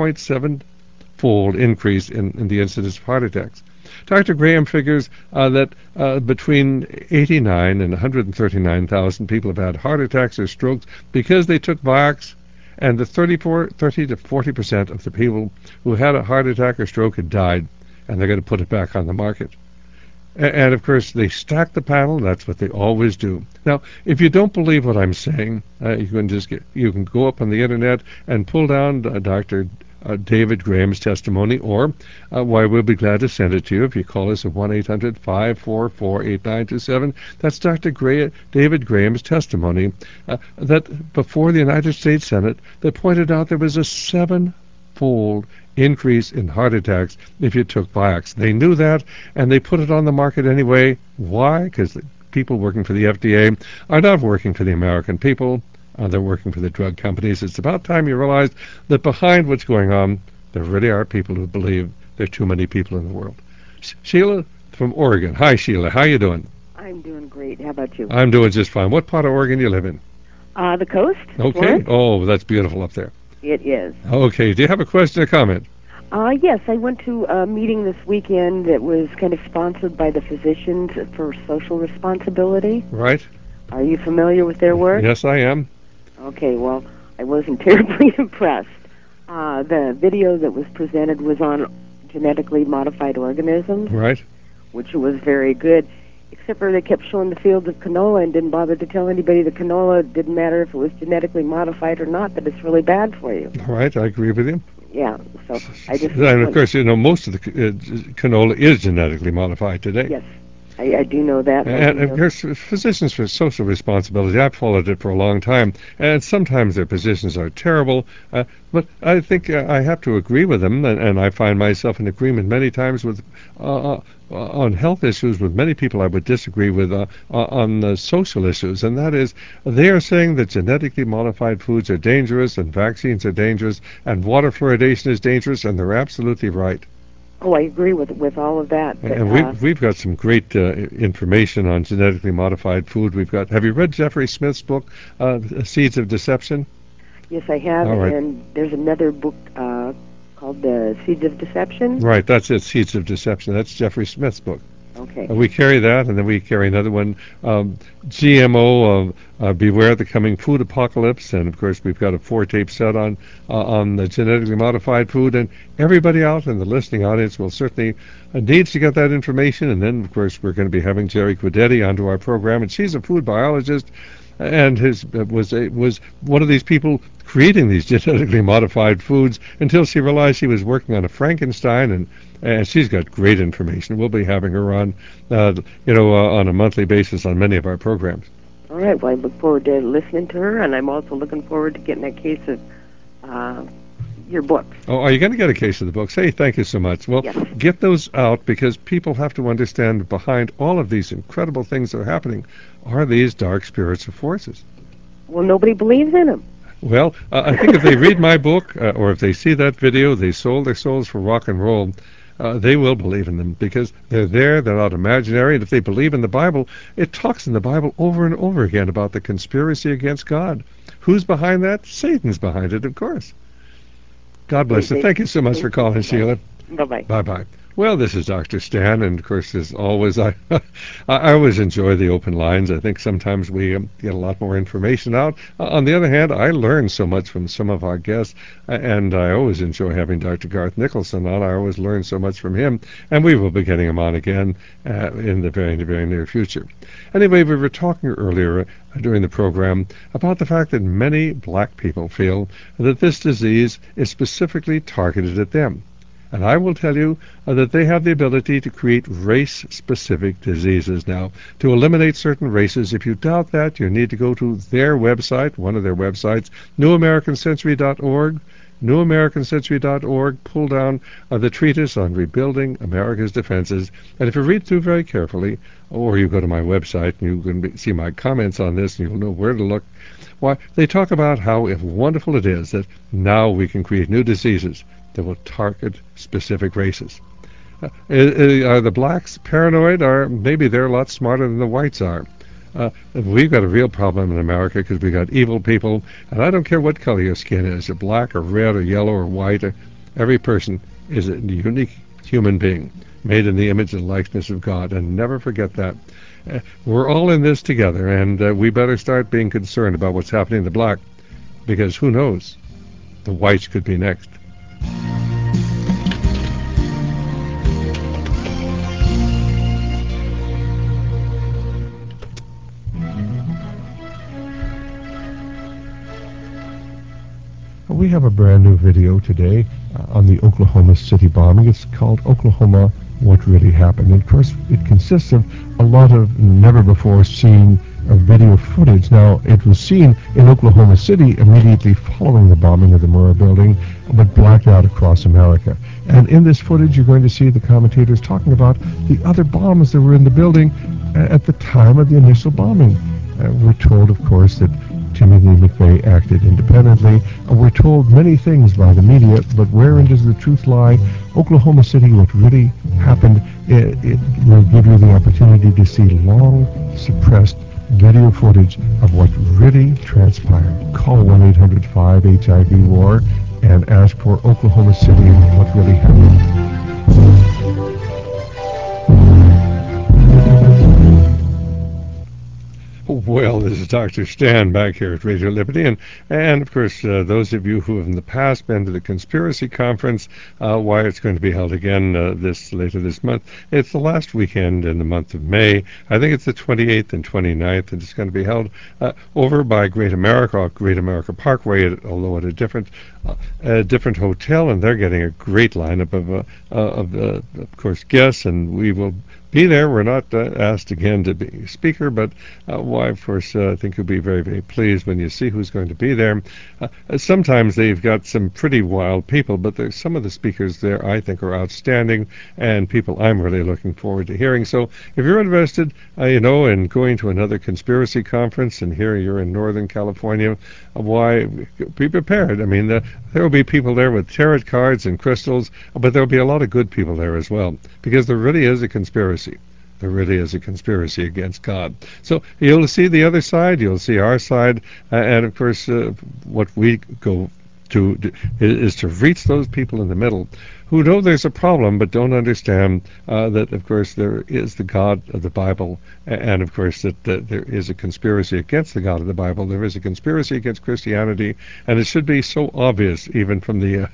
3.7-fold increase in the incidence of heart attacks. Dr. Graham figures that between 89 and 139,000 people have had heart attacks or strokes because they took Vioxx, and the 30 to 40% of the people who had a heart attack or stroke had died, and they're going to put it back on the market. And of course, they stack the panel. That's what they always do. Now, if you don't believe what I'm saying, you can go up on the internet and pull down Dr. David Graham's testimony, or why we'll be glad to send it to you if you call us at 1-800-544-8927. That's Dr. David Graham's testimony that before the United States Senate that pointed out there was a 7-fold increase in heart attacks if you took Vioxx. They knew that, and they put it on the market anyway. Why? Because the people working for the FDA are not working for the American people. They're working for the drug companies. It's about time you realize that behind what's going on, there really are people who believe there are too many people in the world. Sheila from Oregon. Hi, Sheila. How you doing? I'm doing great. How about you? I'm doing just fine. What part of Oregon do you live in? The coast. Okay. Florence. Oh, that's beautiful up there. It is. Okay. Do you have a question or comment? Yes, I went to a meeting this weekend that was kind of sponsored by the Physicians for Social Responsibility. Right. Are you familiar with their work? Yes, I am. Okay, well, I wasn't terribly impressed. The video that was presented was on genetically modified organisms. Right. Which was very good, except for they kept showing the fields of canola and didn't bother to tell anybody that canola didn't matter if it was genetically modified or not, that it's really bad for you. Right, I agree with you. Yeah, so I just... And, of course, most of the canola is genetically modified today. Yes. I do know that. And of course, Physicians for Social Responsibility, I've followed it for a long time, and sometimes their positions are terrible, but I think I have to agree with them, and I find myself in agreement many times with on health issues with many people I would disagree with on social issues, and that is they are saying that genetically modified foods are dangerous and vaccines are dangerous and water fluoridation is dangerous, and they're absolutely right. Oh, I agree with all of that. But, and we've got some great information on genetically modified food. Have you read Jeffrey Smith's book, Seeds of Deception? Yes, I have. All right. And there's another book called The Seeds of Deception. Right, that's it, Seeds of Deception. That's Jeffrey Smith's book. Okay. We carry that, and then we carry another one, GMO, Beware the Coming Food Apocalypse, and of course we've got a 4-tape set on the genetically modified food, and everybody out in the listening audience will certainly needs to get that information, and then of course we're going to be having Jerry Quidetti onto our program, and she's a food biologist, and was one of these people creating these genetically modified foods until she realized she was working on a Frankenstein, and she's got great information. We'll be having her on, on a monthly basis on many of our programs. All right. Well, I look forward to listening to her, and I'm also looking forward to getting a case of your books. Oh, are you going to get a case of the books? Hey, thank you so much. Well, yes. Get those out, because people have to understand behind all of these incredible things that are happening are these dark spirits or forces. Well, nobody believes in them. Well, I think if they read my book, or if they see that video, They Sold Their Souls for Rock and Roll, they will believe in them, because they're there, they're not imaginary, and if they believe in the Bible, it talks in the Bible over and over again about the conspiracy against God. Who's behind that? Satan's behind it, of course. God bless you. Thank you so much for calling, Sheila. Bye-bye. Bye-bye. Well, this is Dr. Stan, and of course, as always, I always enjoy the open lines. I think sometimes we get a lot more information out. On the other hand, I learn so much from some of our guests, and I always enjoy having Dr. Garth Nicholson on. I always learn so much from him, and we will be getting him on again in the very, very near future. Anyway, we were talking earlier during the program about the fact that many black people feel that this disease is specifically targeted at them. And I will tell you that they have the ability to create race-specific diseases now, to eliminate certain races. If you doubt that, you need to go to their website, one of their websites, newamericancentury.org, newamericancentury.org, pull down the treatise on rebuilding America's defenses. And if you read through very carefully, or you go to my website and you can see my comments on this and you'll know where to look, why, they talk about how wonderful it is that now we can create new diseases that will target specific races. Are the blacks paranoid, or maybe they're a lot smarter than the whites are? We've got a real problem in America because we've got evil people, and I don't care what color your skin is, you're black or red or yellow or white, every person is a unique human being made in the image and likeness of God, and never forget that. We're all in this together, and we better start being concerned about what's happening to black, because who knows, the whites could be next. We have a brand new video today on the Oklahoma City bombing. It's called Oklahoma, What Really Happened. And of course, it consists of a lot of never-before-seen video footage. Now, it was seen in Oklahoma City immediately following the bombing of the Murrah building, but blacked out across America. And in this footage, you're going to see the commentators talking about the other bombs that were in the building at the time of the initial bombing. We're told, of course, that Timothy McVeigh acted independently. We're told many things by the media, but wherein does the truth lie? Oklahoma City, what really happened, it will give you the opportunity to see long-suppressed video footage of what really transpired. Call 1-800-5-HIV-WAR and ask for Oklahoma City, what really happened. Well, this is Dr. Stan back here at Radio Liberty, and of course, those of you who have in the past been to the Conspiracy Conference, why it's going to be held again later this month. It's the last weekend in the month of May. I think it's the 28th and 29th, and it's going to be held over by Great America Parkway, although at a different hotel, and they're getting a great lineup of course, guests, and we will be there. We're not asked again to be a speaker, but why, of course, I think you'll be very, very pleased when you see who's going to be there. Sometimes they've got some pretty wild people, but there's some of the speakers there I think are outstanding and people I'm really looking forward to hearing. So if you're interested, in going to another conspiracy conference, and here you're in Northern California, why, be prepared. I mean, there will be people there with tarot cards and crystals, but there'll be a lot of good people there as well, because there really is a conspiracy. There really is a conspiracy against God. So you'll see the other side, you'll see our side, and of course what we go to is to reach those people in the middle who know there's a problem but don't understand that, of course, there is the God of the Bible, and, of course, that there is a conspiracy against the God of the Bible. There is a conspiracy against Christianity, and it should be so obvious, even from the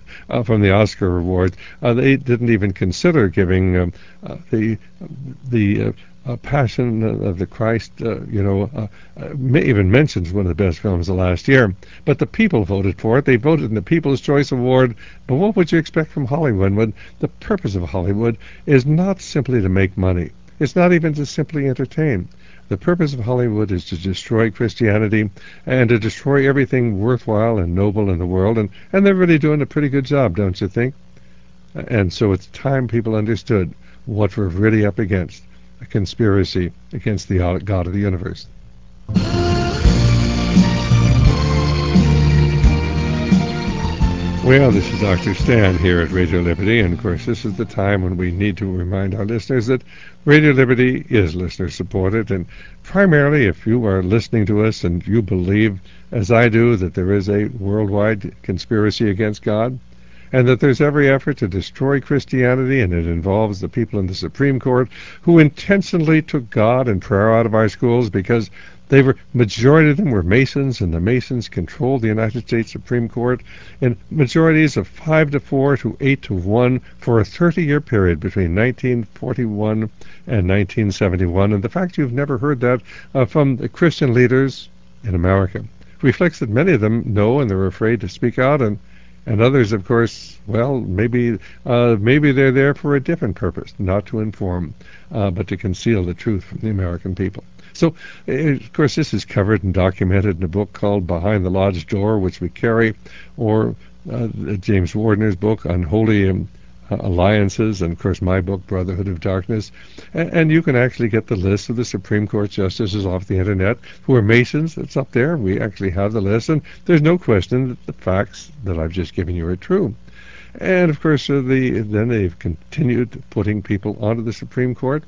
Oscar awards. They didn't even consider giving the Passion of the Christ, even mentions one of the best films of last year. But the people voted for it. They voted in the People's Choice Award. But what would you expect from Hollywood when the purpose of Hollywood is not simply to make money? It's not even to simply entertain. The purpose of Hollywood is to destroy Christianity and to destroy everything worthwhile and noble in the world. And they're really doing a pretty good job, don't you think? And so it's time people understood what we're really up against. A conspiracy against the God of the universe. Well, this is Dr. Stan here at Radio Liberty, and of course this is the time when we need to remind our listeners that Radio Liberty is listener-supported, and primarily if you are listening to us and you believe, as I do, that there is a worldwide conspiracy against God, and that there's every effort to destroy Christianity, and it involves the people in the Supreme Court who intentionally took God and prayer out of our schools because majority of them were Masons, and the Masons controlled the United States Supreme Court in majorities of 5-4 to 8-1 for a 30-year period between 1941 and 1971. And the fact you've never heard that from the Christian leaders in America reflects that many of them know and they're afraid to speak out, and others, of course, well, maybe they're there for a different purpose, not to inform, but to conceal the truth from the American people. So, of course, this is covered and documented in a book called Behind the Lodge Door, which we carry, or James Wardner's book, Unholy Alliances, and, of course, my book, Brotherhood of Darkness. And you can actually get the list of the Supreme Court justices off the Internet who are Masons. It's up there. We actually have the list, and there's no question that the facts that I've just given you are true. And, of course, then they've continued putting people onto the Supreme Court.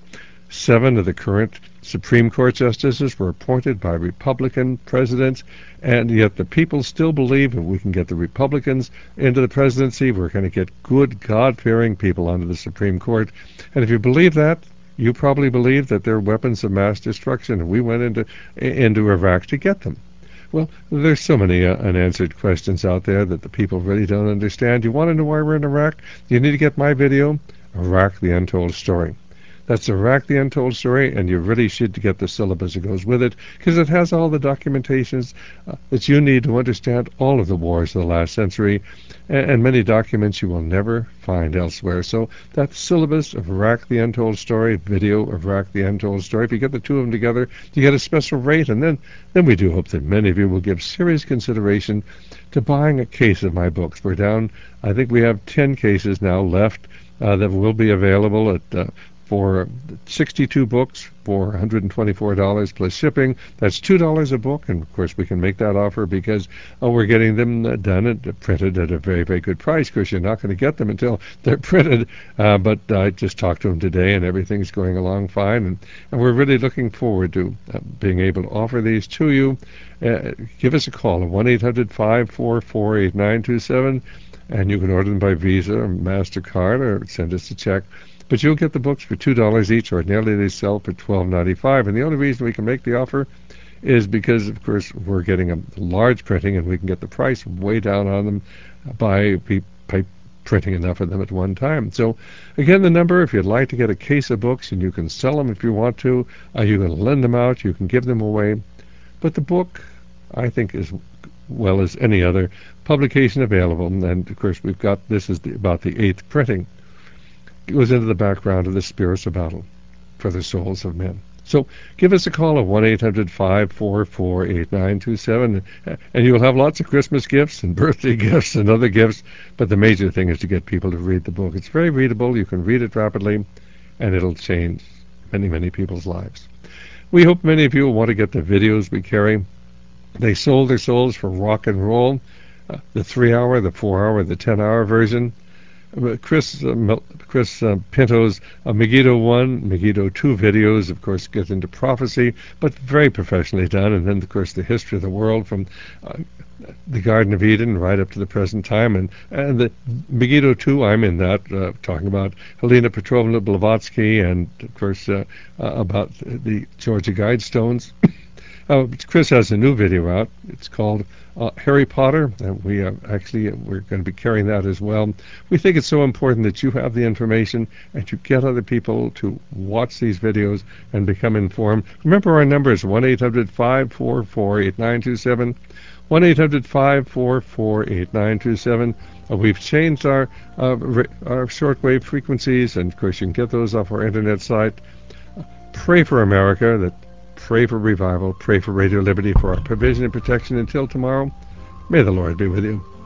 7 of the current Supreme Court justices were appointed by Republican presidents, and yet the people still believe if we can get the Republicans into the presidency, we're going to get good, God-fearing people onto the Supreme Court. And if you believe that, you probably believe that they're weapons of mass destruction, and we went into Iraq to get them. Well, there's so many unanswered questions out there that the people really don't understand. You want to know why we're in Iraq? You need to get my video, Iraq, the Untold Story. That's Iraq, the Untold Story, and you really should get the syllabus that goes with it, because it has all the documentations that you need to understand all of the wars of the last century, and many documents you will never find elsewhere. So that syllabus of Iraq, the Untold Story, video of Iraq, the Untold Story, if you get the two of them together, you get a special rate, and then we do hope that many of you will give serious consideration to buying a case of my books. We're down, I think we have 10 cases now left that will be available for 62 books for $124 plus shipping. That's $2 a book, and of course we can make that offer because we're getting them done and printed at a very, very good price. Of course, you're not going to get them until they're printed, but I just talked to them today, and everything's going along fine, and we're really looking forward to being able to offer these to you. Give us a call at 1-800-544-8927, and you can order them by Visa or MasterCard or send us a check. But you'll get the books for $2 each. Ordinarily they sell for $12.95, and the only reason we can make the offer is because, of course, we're getting a large printing, and we can get the price way down on them by printing enough of them at one time. So, again, the number, if you'd like to get a case of books, and you can sell them if you want to, you can lend them out, you can give them away. But the book, I think, as well as any other publication available, and, of course, we've got, this is about the 8th printing, it goes into the background of the spiritual battle for the souls of men. So give us a call at 1-800-544-8927, and you'll have lots of Christmas gifts and birthday gifts and other gifts, but the major thing is to get people to read the book. It's very readable. You can read it rapidly, and it'll change many, many people's lives. We hope many of you will want to get the videos we carry. They sold their souls for rock and roll, the 3-hour, the 4-hour, the 10-hour version. Chris Pinto's Megiddo 1, Megiddo 2 videos, of course, get into prophecy, but very professionally done. And then, of course, the history of the world from the Garden of Eden right up to the present time. And the Megiddo 2, I'm in that, talking about Helena Petrovna Blavatsky and, of course, about the Georgia Guidestones. Chris has a new video out. It's called Harry Potter, and we're going to be carrying that as well. We think it's so important that you have the information and you get other people to watch these videos and become informed. Remember our number is 1-800-544-8927. 1-800-544-8927. We've changed our shortwave frequencies, and of course you can get those off our internet site. Pray for America, pray for revival, pray for Radio Liberty, for our provision and protection. Until tomorrow, may the Lord be with you.